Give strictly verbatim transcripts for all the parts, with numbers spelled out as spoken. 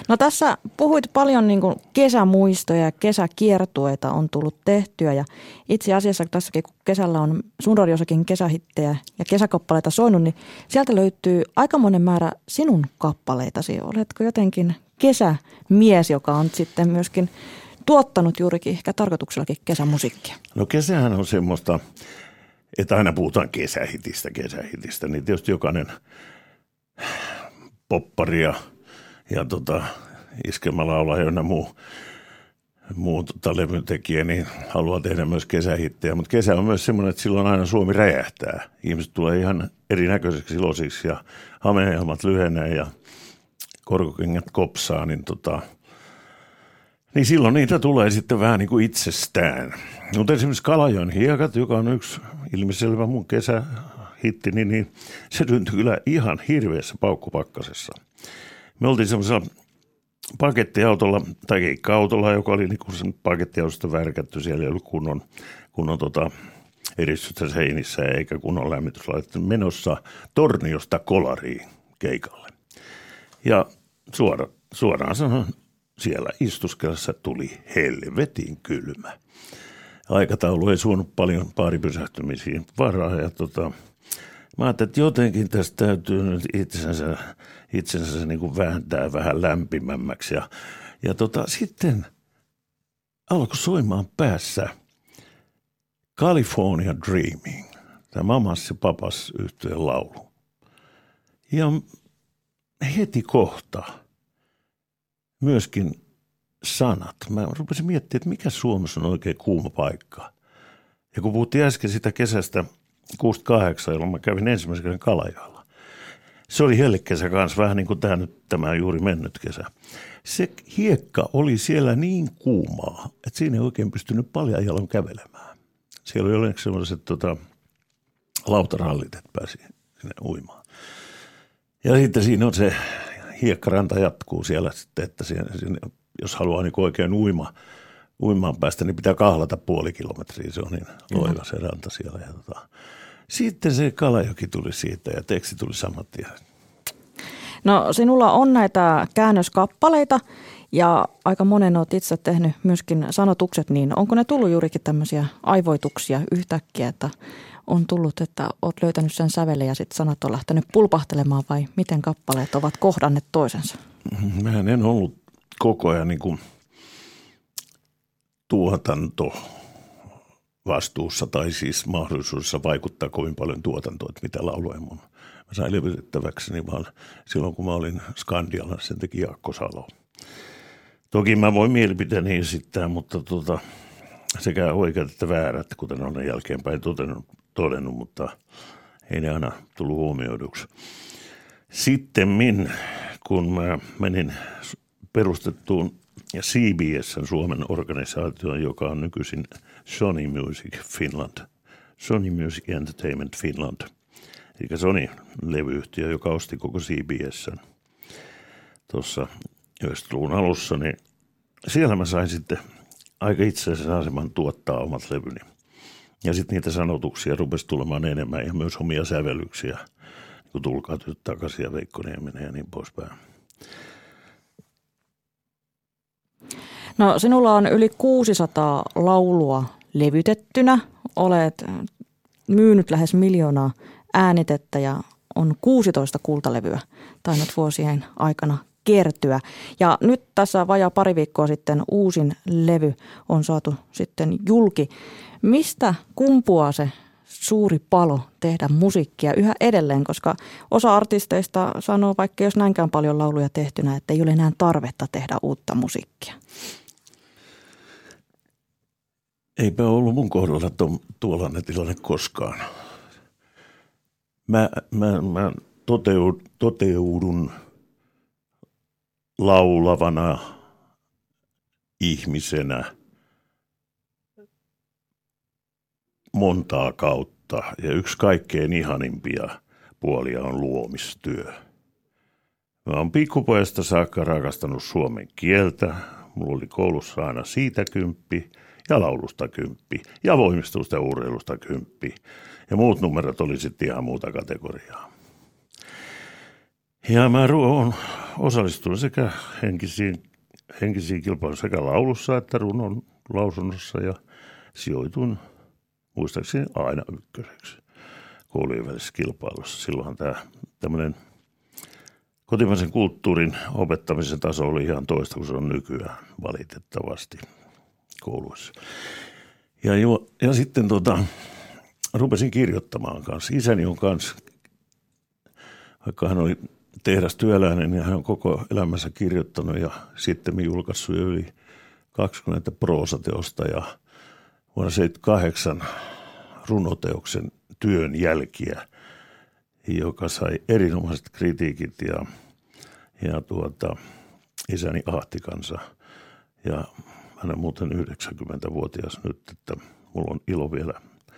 No tässä puhuit paljon niin kuin kesämuistoja ja kesäkiertueita on tullut tehtyä ja itse asiassa tässäkin kun kesällä on sun radiossakin kesähittejä ja kesäkappaleita soinut, niin sieltä löytyy aikamoinen määrä sinun kappaleitasi. Oletko jotenkin kesämies, joka on sitten myöskin tuottanut juurikin ehkä tarkoituksellakin kesämusiikkia? No kesähän on semmoista, että aina puhutaan kesähitistä, kesähitistä, niin tietysti jokainen poppari ja, ja tota, iskelmälaulaja ja muu, muu tota, levyntekijä, niin haluaa tehdä myös kesähittejä. Mutta kesä on myös semmoinen, että silloin aina Suomi räjähtää. Ihmiset tulee ihan erinäköiseksi iloisiksi ja hameenhelmat lyhenee ja korkokengät kopsaa, niin, tota, niin silloin niitä tulee sitten vähän niin kuin itsestään. Mutta esimerkiksi Kalajoen hiekat, joka on yksi ilmiselvä mun kesähitti, niin, niin se syntyi kyllä ihan hirveässä paukkupakkasessa. Me oltiin semmoisella pakettiautolla tai keikka-autolla, joka oli niin kuin sen pakettiautosta värkätty. Siellä ei ollut kunnon, kunnon tota, eristystä seinissä eikä kunnon lämmityslaitetta menossa Torniosta Kolariin keikalle. Ja suora, suoraan sanon, siellä istuskellessa tuli helvetin kylmä. Aikataulu ei suonut paljon baaripysähtymisiin varaa ja tota, mä ajattelin, että jotenkin tästä täytyy nyt itsensä, itsensä niin kuin vääntää vähän lämpimämmäksi. Ja, ja tota, sitten alkoi soimaan päässä California Dreaming, tämä Mamas ja Papas -yhtyeen laulu. Ja heti kohta myöskin sanat. Mä rupesin miettimään, että mikä Suomessa on oikein kuuma paikka. Ja kun puhuttiin äsken sitä kesästä kuusikymmentäkahdeksan, jolloin mä kävin ensimmäisen kerran Kalajoella. Se oli hellikesä kanssa, vähän niin kuin tämä, nyt, tämä juuri mennyt kesä. Se hiekka oli siellä niin kuumaa, että siinä ei oikein pystynyt paljon jalan kävelemään. Siellä oli onneksi sellaiset tota, lautarallit, että pääsi sinne uimaan. Ja sitten siinä on se hiekkaranta jatkuu siellä sitten, että siinä, siinä, jos haluaa niin oikein uima, uimaan päästä, niin pitää kahlata puoli kilometriä. Se on niin loiva se ranta siellä. Ja tota, sitten se Kalajoki tuli siitä ja teksti tuli samat tien. No sinulla on näitä käännöskappaleita ja aika monen olet itse tehnyt myöskin sanotukset, niin onko ne tullut juurikin tämmöisiä aivoituksia yhtäkkiä, että on tullut, että olet löytänyt sen sävelen ja sitten sanat on lähtenyt pulpahtelemaan vai miten kappaleet ovat kohdanneet toisensa? Mähän en ollut koko ajan niin kuin tuotanto vastuussa tai siis mahdollisuudessa vaikuttaa kovin paljon tuotantoon, että mitä lauluja mun. Mä sain levytettäväkseni vaan silloin, kun mä olin Skandialla, sen teki Jaakko Salo. Toki mä voin mielipiteeni esittää, mutta tota, sekä oikeat että väärät, kuten olen jälkeenpäin todennut, todennut, mutta ei ne aina tullut huomioiduksi. Sittemmin, kun mä menin perustettuun C B S:n Suomen organisaatioon, joka on nykyisin Sony Music Finland, Sony Music Entertainment Finland, eli Sony-levyyhtiö, joka osti koko C B S:n tuossa yhdeksänkymmentäluvun alussa, niin siellä mä sain sitten aika itseäisen aseman tuottaa omat levyni. Ja sitten niitä sanotuksia rupesi tulemaan enemmän ja myös omia sävellyksiä, kun Tulkaa tytöt takaisin ja Veikko Nieminen ja niin poispäin. No sinulla on yli kuusisataa laulua levytettynä, olet myynyt lähes miljoonaa äänitettä ja on kuusitoista kultalevyä tainnut vuosien aikana kertyä. Ja nyt tässä vajaa pari viikkoa sitten uusin levy on saatu sitten julki. Mistä kumpuaa se suuri palo tehdä musiikkia yhä edelleen, koska osa artisteista sanoo, vaikka jos näinkään paljon lauluja tehtynä, että ei ole enää tarvetta tehdä uutta musiikkia? Eipä ollut mun kohdalla tuollainen tilanne koskaan. Mä, mä, mä toteudun, toteudun laulavana ihmisenä montaa kautta ja yksi kaikkein ihanimpia puolia on luomistyö. Mä oon pikkupojasta saakka rakastanut suomen kieltä. Mulla oli koulussa aina siitä kymppi ja laulusta kymppi ja voimistelusta ja urheilusta kymppi. Ja muut numerot oli sitten ihan muuta kategoriaa. Ja mä olen osallistunut sekä henkisiin, henkisiin kilpailuihin sekä laulussa että runon lausunnossa ja sijoitun muistaakseni aina ykköseksi koulujen välisessä kilpailussa. Silloinhan tämä tämmöinen kotimaisen kulttuurin opettamisen taso oli ihan toista kuin se on nykyään valitettavasti kouluissa. Ja, jo, ja sitten tota, rupesin kirjoittamaan kanssa. Isäni on kanssa, vaikka hän oli tehdastyöläinen, niin hän on koko elämänsä kirjoittanut ja sitten julkaissut jo yli kaksikymmentä proosateosta ja vuonna seitsemänkymmentäkahdeksan runoteoksen Työn jälkiä, joka sai erinomaiset kritiikit ja, ja tuota, isäni ahti kanssa. Ja hän on muuten yhdeksänkymmentävuotias nyt, että mulla on ilo vielä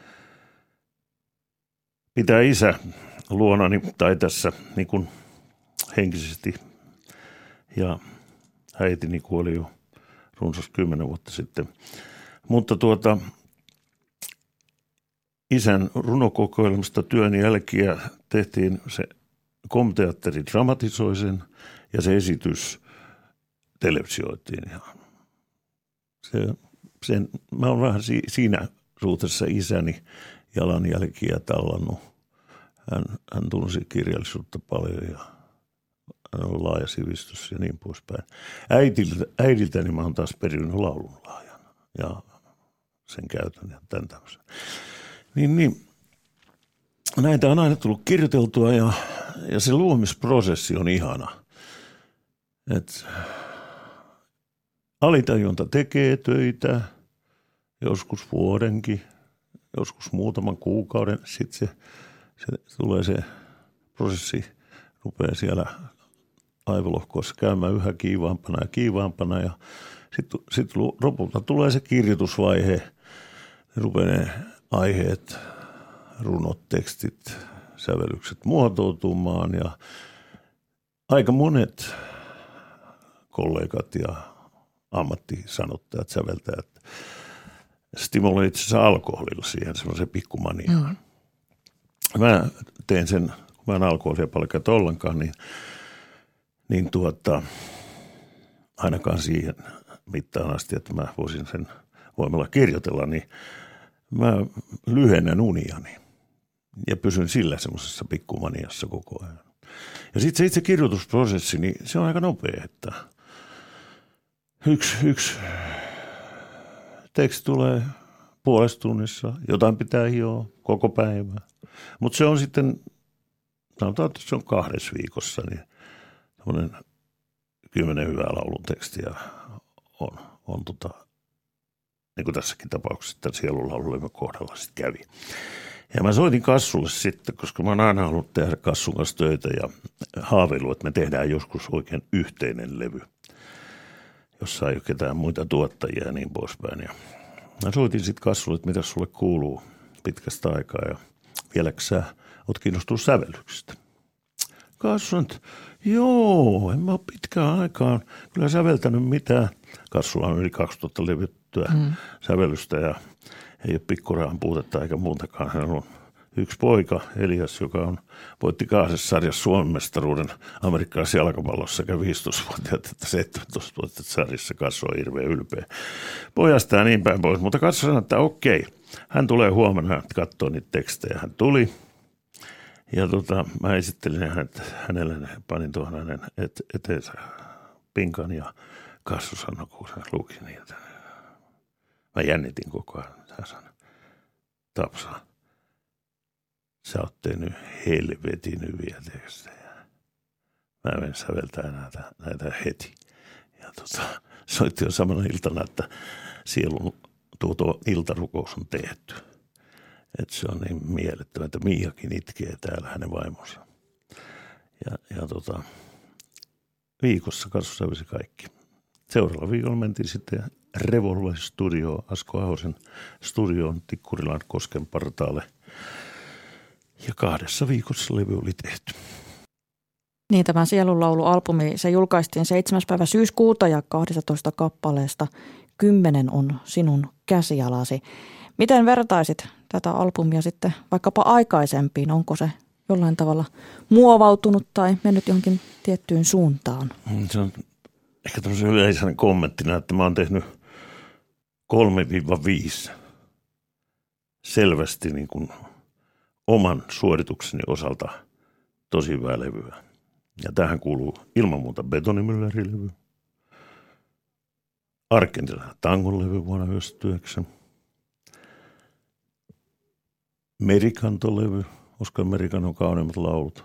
pitää isä luonani tai tässä niin kuin henkisesti. Ja äitini kuoli jo runsas kymmenen vuotta sitten. Mutta tuota, isän runokokoelmasta Työn jälkiä tehtiin se Kom-teatteri dramatisoi sen ja se esitys televisioitiin. Ja se, sen, mä oon vähän si, siinä suhteessa isäni jalanjälkiä tallannut. Hän, hän tunsi kirjallisuutta paljon ja hän on laaja sivistys ja niin poispäin. Äidiltä, äidiltäni mä oon taas perinyt laulun laajan ja sen käytön ja tämän tämmöisen. Niin, niin. Näitä on aina tullut kirjoiteltua ja, ja se luomisprosessi on ihana. Et alitajunta tekee töitä, joskus vuodenkin, joskus muutaman kuukauden. Sitten se, se tulee se prosessi, rupeaa siellä aivolohkoissa käymään yhä kiivaampana ja kiivaampana. Ja sitten sit lopulta tulee se kirjoitusvaihe, ne rupeaa ne aiheet, runot, tekstit, sävellykset muotoutumaan ja aika monet kollegat ja ammattisanottajat, säveltäjät stimuloivat itse asiassa alkoholilla siihen semmoisen pikkumaniaan. Mm. Mä teen sen, kun mä en alkoholia paljon käytä ollenkaan, niin, niin tuota, ainakaan siihen mittaan asti, että mä voisin sen voimalla kirjoitella, niin mä lyhennän uniani ja pysyn sillä semmoisessa pikkumaniassa koko ajan. Ja sitten se itse kirjoitusprosessi, niin se on aika nopea, että yksi, yksi teksti tulee puolessa tunnissa, jotain pitää hioa koko päivä. Mutta se on sitten, sanotaan, että se on kahdessa viikossa, niin tämmöinen kymmenen hyvää laulun tekstiä on, on tota, niin kuin tässäkin tapauksessa, että sielunlaululemme kohdalla sitten kävi. Ja mä soitin Kassulle sitten, koska mä oon aina halunnut tehdä Kassun kanssa töitä ja haaveillut, että me tehdään joskus oikein yhteinen levy, jossa ei ole ketään muita tuottajia ja niin poispäin. Ja mä soitin sitten Kassulle, että mitä sulle kuuluu pitkästä aikaa ja vieläkö sä oot kiinnostunut sävellyksistä. Kassu on, että joo, en mä ole pitkään aikaan kyllä säveltänyt mitään. Kassulla on yli kaksituhatta levyttyä mm. sävellystä ja ei ole pikkurahan puutetta eikä muutakaan. Hän on yksi poika, Elias, joka on, voitti kahdessa sarjassa Suomen mestaruuden amerikkalaisessa jalkapallossa sekä viisitoistavuotiaat että seitsemäntoistavuotiaat sarjassa. Kassu on hirveän ylpeä pojasta ja niin päin pois. Mutta Kassu sanoi, että okei, hän tulee huomenna katsoa niitä tekstejä. Hän tuli ja tota, mä esittelin hänet, hänelle, panin tuohon hänen et, eteensä pinkan ja Kassu sanoi, kun hän luki niitä. Mä jännitin koko ajan. Hän sanoi, Tapsa, sä oot tehnyt helvetin hyviä tekstejä. Mä en säveltää näitä, näitä heti. Ja tota, soitti jo samana iltana, että sielun tuo, tuo iltarukous on tehty. Että se on niin mielettömän, että Miiakin itkee täällä hänen vaimonsa. Ja, ja tota, viikossa Kassu sävelsi kaikki. Seuraavalla viikolla mentiin sitten Revolver Studio, Asko Ahosen studioon Tikkurilan Kosken partaalle. Ja kahdessa viikossa levy oli tehty. Niin, tämä Sielunlaulu-albumi, se julkaistiin seitsemäs päivä syyskuuta ja kahdestatoista kappaleesta kymmenen on sinun käsialasi. Miten vertaisit tätä albumia sitten vaikkapa aikaisempiin? Onko se jollain tavalla muovautunut tai mennyt johonkin tiettyyn suuntaan? Se on ehkä tämmöisen yleisen kommenttina, että mä oon tehnyt kolme viisi selvästi niin kuin oman suoritukseni osalta tosi hyvää levyä. Ja tähän kuuluu ilman muuta Betonimylläri-levy, Argentinan tangon levy vuonna yhdeksänkymmentäyhdeksän, Merikanto-levy, Oscar Merikanton Kauneimmat laulut,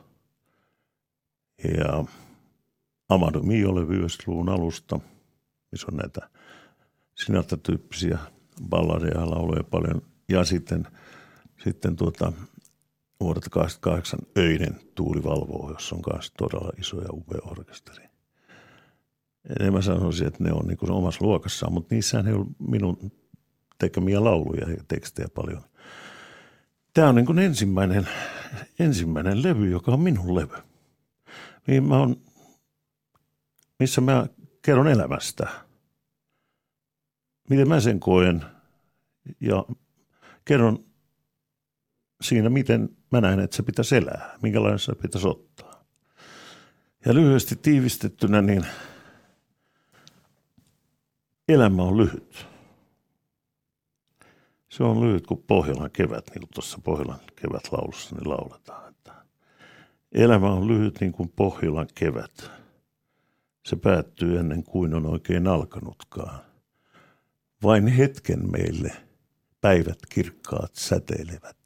ja Amado Mio-levy yhdeksänkymmentäluvun alusta, missä on näitä Sinatra-tyyppisiä balladeja ja lauluja paljon, ja sitten, sitten tuota, vuodelta kahdeksankymmentäkahdeksan Öinen Tuuli valvoo, jossa on myös todella iso ja upea orkesteri. En mä sanoisin, että ne on niin kuin omassa luokassaan, mutta niissähän ei ole minun tekemiä lauluja ja tekstejä paljon. Tämä on niin kuin ensimmäinen, ensimmäinen levy, joka on minun levy. Niin mä on, missä mä kerron elämästä, miten mä sen koen ja kerron siinä, miten mä näen, että se pitäisi elää, minkälainen se pitäisi ottaa. Ja lyhyesti tiivistettynä, niin elämä on lyhyt. Se on lyhyt kuin Pohjolan kevät, niin kuin tuossa Pohjolan kevätlaulussa niin lauletaan. Että elämä on lyhyt niin kuin Pohjolan kevät. Se päättyy ennen kuin on oikein alkanutkaan. Vain hetken meille päivät kirkkaat säteilevät.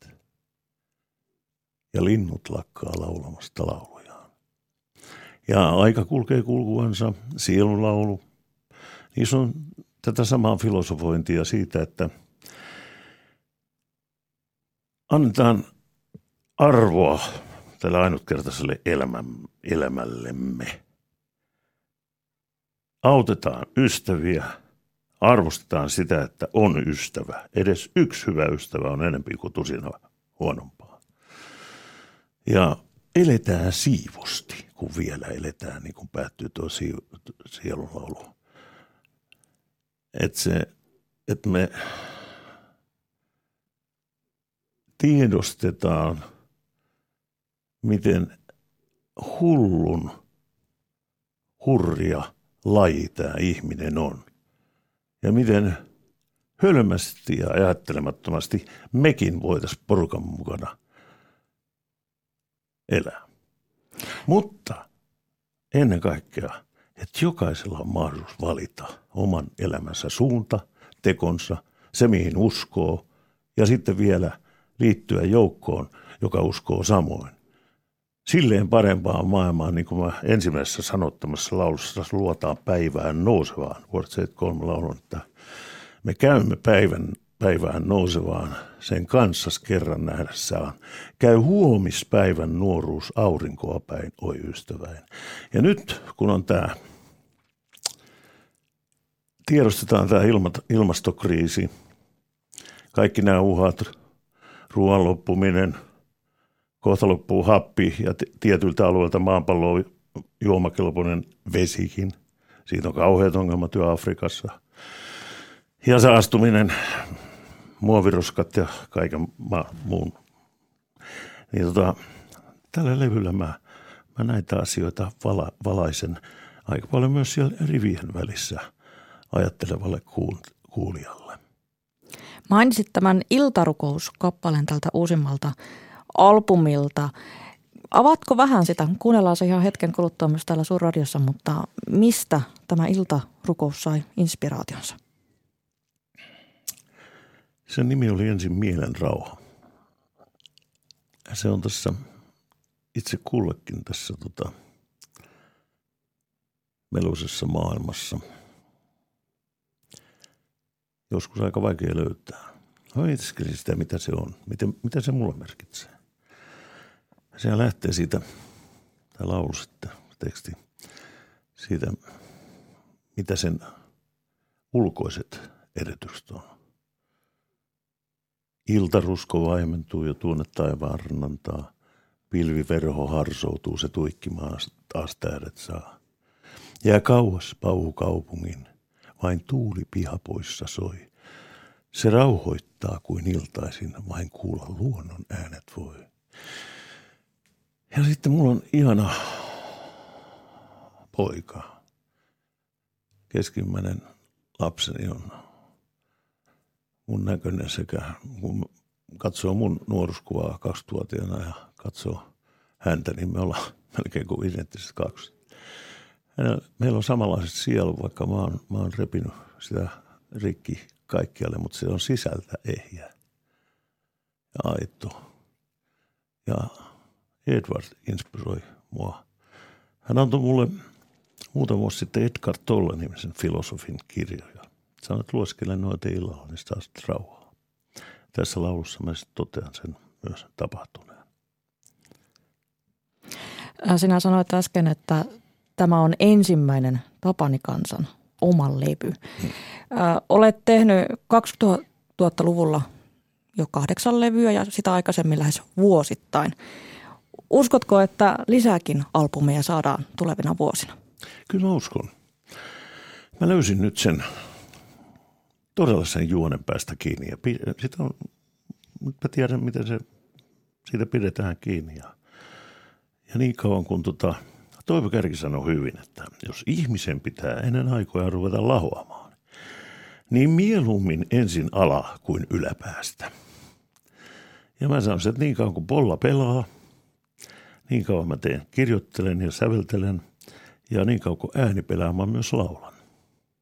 Ja linnut lakkaa laulamasta laulujaan. Ja aika kulkee kulkuansa, sielunlaulu. Niissä on tätä samaa filosofointia siitä, että annetaan arvoa tälle ainutkertaiselle elämä, elämällemme. Autetaan ystäviä, arvostetaan sitä, että on ystävä. Edes yksi hyvä ystävä on enemmän kuin tusina huonompaa. Ja eletään siivosti, kun vielä eletään, niin kuin päättyy tuo sielunlaulu. Että se, että me tiedostetaan, miten hullun hurja laji tämä ihminen on. Ja miten hölmästi ja ajattelemattomasti mekin voitaisiin porukan mukana elää. Mutta ennen kaikkea, että jokaisella on mahdollisuus valita oman elämänsä suunta, tekonsa, se mihin uskoo, ja sitten vielä liittyä joukkoon, joka uskoo samoin. Silleen parempaan maailmaan, niin kuin mä ensimmäisessä sanottamassa laulussa luotaan päivään nousevaan. Vuodet seitsemänkymmentäkolme laulun, että me käymme päivän, päivään nousevaan, sen kanssas kerran nähdessään. Käy huomispäivän nuoruus aurinkoa päin, oi ystäväin. Ja nyt, kun on tämä, tiedostetaan tämä ilmastokriisi, kaikki nämä uhat, ruoan loppuminen, kohta loppuu happi ja t- tietyiltä alueilta maapalloon juomakelpoinen vesikin. Siitä on kauheat ongelmat jo Afrikassa. Ja saastuminen, muoviroskat ja kaiken ma- muun. Niin tota, tällä levyllä mä, mä näitä asioita vala, valaisen aika paljon myös siellä rivien välissä ajattelevalle kuul- kuulijalle. Mainitsit tämän Iltarukous-kappaleen tältä uusimmalta albumilta. Avaatko vähän sitä? Kuunnellaan se ihan hetken kuluttua myös täällä Suurradiossa, mutta mistä tämä Iltarukous sai inspiraationsa? Sen nimi oli ensin Mielen rauha. Se on tässä itse kullekin tässä tota, meluisessa maailmassa joskus aika vaikea löytää. Mä mietiskelin sitä, mitä se on, miten, mitä se mulle merkitsee. Sehän lähtee siitä, tämä laulu sitten, teksti, siitä, mitä sen ulkoiset edellytykset on. Iltarusko vaimentuu ja tuonne taivaan rannantaa. Pilviverho harsoutuu, se tuikkimaan taas tähdet saa. Jää kauas pauhukaupungin, vain tuuli pihapoissa soi. Se rauhoittaa kuin iltaisin, vain kuulla luonnon äänet voi. Ja sitten mulla on ihana poika. Keskimmäinen lapseni on mun näköinen sekä kun katsoo mun nuoruuskuvaa kaksivuotiaana ja katsoo häntä, niin me ollaan melkein kuin identtiset kaksi. Meillä on samanlaiset sielu, vaikka mä oon, mä oon repinyt sitä rikki kaikkialle, mutta se on sisältä ehjä ja aito. Ja Edward inspiroi mua. Hän antoi mulle muutama vuosi sitten Edgar Tolle-nimisen filosofin kirjoja. Sanoin, että lueskelen noita illalla, niin sitä rauhaa. Tässä laulussa mä sitten totean sen myös tapahtuneen. Sinä sanoit äsken, että tämä on ensimmäinen Tapani Kansan oma levy. Hmm. Olet tehnyt kaksituhattaluvulla jo kahdeksan levyä ja sitä aikaisemmin lähes vuosittain. Uskotko, että lisääkin albumeja saadaan tulevina vuosina? Kyllä mä uskon. Mä löysin nyt sen todella sen juonen päästä kiinni ja sitä on, nyt mä tiedän, miten se, siitä pidetään kiinni. Ja, ja niin kauan kun tota, Toivo Kärki sanoi hyvin, että jos ihmisen pitää ennen aikoja ruveta lahoamaan, niin mieluummin ensin ala kuin yläpäästä. Ja mä sanon, että niin kauan kun polla pelaa, niin kauan mä teen, kirjoittelen ja säveltelen ja niin kauan kun ääni pelaa, mä myös laulan.